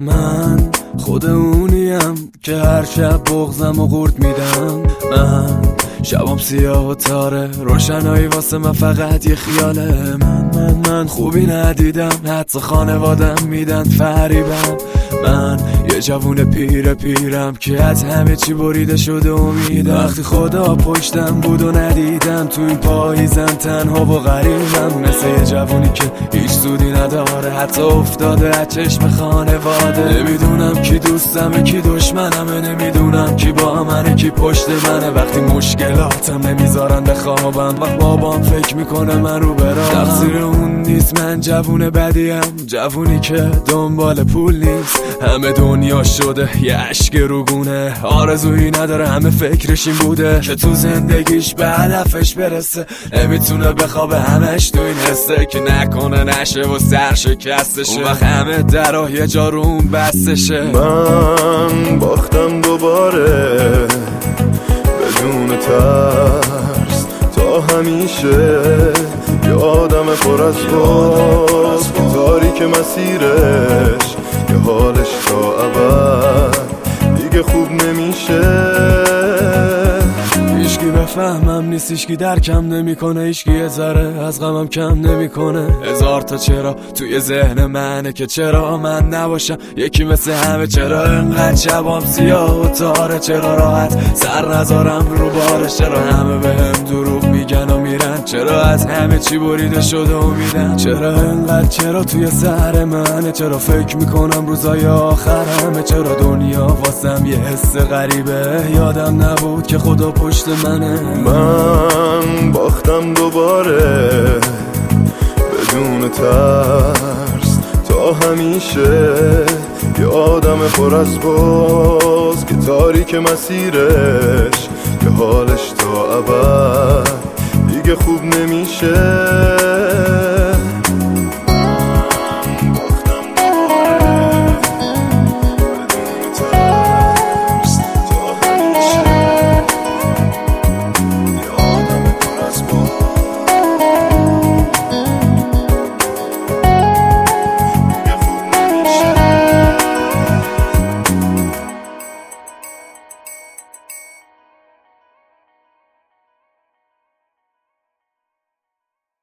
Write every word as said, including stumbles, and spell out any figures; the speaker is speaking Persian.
من خود اونیم که هر شب بغزم و قورت میدم. من شبام سیاه و تاره، روشنایی واسه من فقط یه خیاله. من من من خوبی ندیدم، حدس خانوادم میدن فریبم. من یه جوون پیر پیرم که از همه چی بریده شده امیدم. وقتی خدا پشتم بود و ندیدم، تو این پاییزم تنها و غریبم. مثل یه جوونی که هیچ سودی نداره، حتی افتاده از چشم خانواده. نمیدونم کی دوستمه کی دشمنمه، نمیدونم کی با منه کی پشت منه. وقتی مشکلاتم نمیذارن بخوابم، وقت بابام فکر میکنه من رو برام. تقصیر اون نیست، من جوون بدیم، جوونی که دنبال پول نیست. همه دنیا شده یه عشق روگونه، آرزویی نداره، همه فکرش این بوده که تو زندگیش به هدفش برسه. نمیتونه بخوابه، همش تو این حسه که نکنه نشه و سرشکستشه. اون وقت همه درها یه جا رو اون بستشه. من باختم دوباره بدون ترس تا همیشه، یه آدم پر از باز که تاریک مسیرش، یه حالش تا ابد دیگه خوب نمیشه. هیچکی بفهمم نیست، هیچکی درکم نمیکنه، هیچکی یه ذره از غمم کم نمیکنه. هزار تا چرا توی ذهن منه که چرا من نباشم یکی مثل همه. چرا انقدر شبام سیاه و تاره، چرا راحت سر نذارم رو بارش. چرا همه بهم دروغ میگن و میرن، چرا از همه چی بریده شده و میدن. چرا انقدر چرا توی سر منه، چرا فکر میکنم روزای آخرمه. چرا دنیا واسم یه حس غریبه، یادم نبود که خدا پشت منه. من باختم دوباره بدون ترس تا همیشه، یه آدم پر از باز که تاریک مسیرش، یه حالش تا ابد دیگه خوب نمیشه.